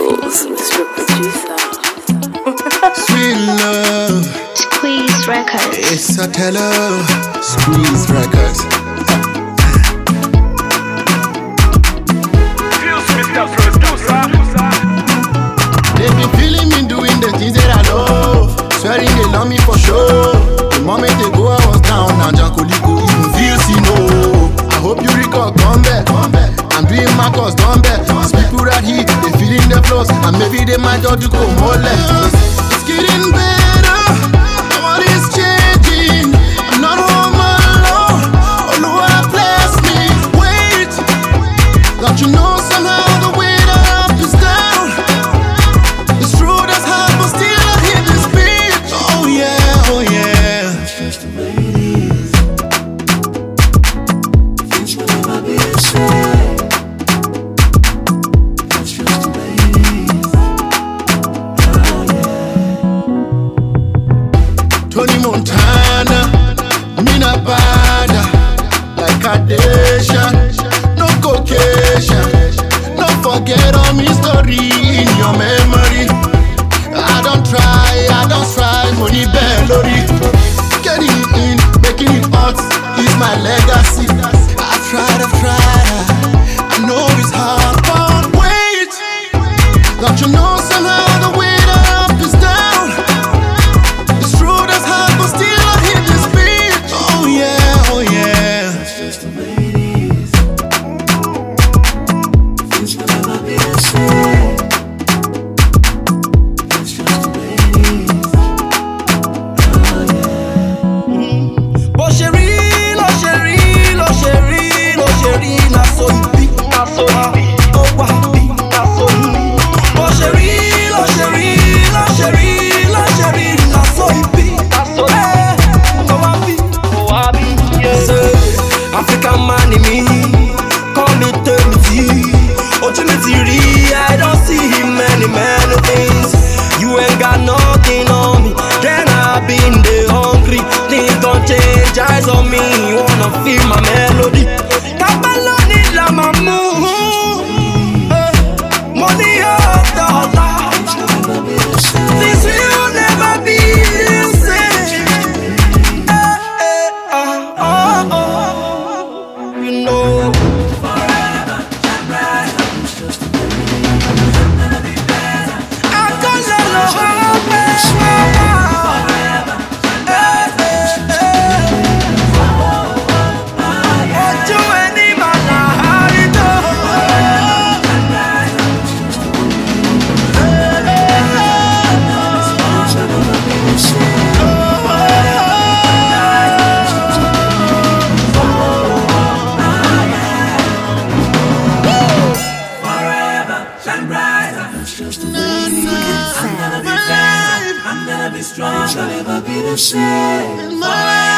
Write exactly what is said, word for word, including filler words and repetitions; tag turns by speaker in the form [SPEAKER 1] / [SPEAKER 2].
[SPEAKER 1] rules, Mister Producer.
[SPEAKER 2] Sweet love.
[SPEAKER 3] Squeeze Records.
[SPEAKER 2] It's a teller. Squeeze Records.
[SPEAKER 4] Mister Producer.
[SPEAKER 2] They be feeling me doing the things that I love. Swearing they love me for sure. The moment they go, I was down. Now Jankoliko even feels you know. I hope you recall, come back, come back. I'm doing my cause, come back. These people right here, they feeling the flows. And maybe they might just go more less. It's getting better. What is changing? I'm not on my low. Although I bless me. Wait, don't you know somehow the way that up is down? It's true, that's how, but still I hear this beat. Oh yeah, oh yeah. Just the way it is. Things will never be the same. That's just the way it is. Oh yeah. Tony Montana, Mina Bada, like Kardashian, no Caucasian. Don't forget all my story in your memory. I don't try, I don't try, money belly. Getting in, making it hot is my legacy. I tried, I tried, I know it's hard, but wait. Don't you know somehow the way that up is down? It's true, that's hard, but still I hear this beat. Oh yeah, oh yeah. That's just the way it is. Things will never be the same. That's just the way it is. Oh yeah.
[SPEAKER 5] Bó ṣe rí, ló ṣe rí, ló ṣe rí, ló ṣe rí, na so ibi, na so ibi, ó wà bí, na so ibi. Bó ṣe rí, ló ṣe rí, ló ṣe rí, ló ṣe rí, na so ibi, na so ibi, ó wà bí, ó wà bí. Say, African man in me, call me tell me tea. Ojú mi ti rí, I don't see many many things. You ain't got nothing on me, then I been the hungry. Things don't change, eyes on me, wanna feel my melody. Kabaloni la mamu, money of dollar. This will never be the same. Eh, eh, ah, ah, ah. You know. I don't know how bad. Ojú ẹni máa là á rí tó.
[SPEAKER 6] Shine brighter. That's just the way it is. I'm gonna be better. I'm gonna be strong. Shall never be the same.